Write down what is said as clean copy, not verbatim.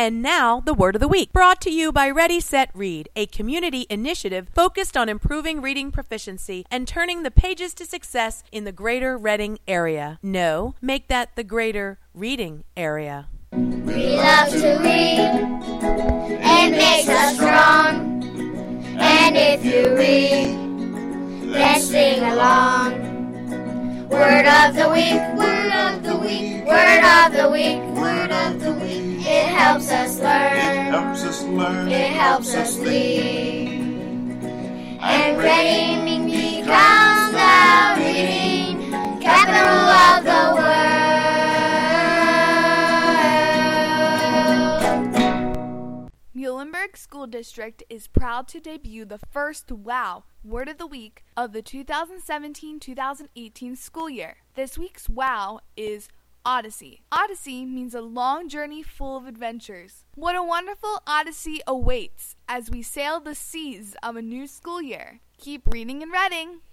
And now, the Word of the Week, brought to you by Ready, Set, Read, a community initiative focused on improving reading proficiency and turning the pages to success in the greater Reading area. No, make that the greater reading area. We love to read. It makes us strong. And if you read, then sing along. Word of the week, word of the week, word of the week, word of the week. It helps us learn, it helps us lead. And reading becomes the reading capital of the world. Muhlenberg School District is proud to debut the first WOW Word of the Week of the 2017-2018 school year. This week's WOW is Odyssey. Odyssey means a long journey full of adventures. What a wonderful odyssey awaits as we sail the seas of a new school year. Keep reading and reading.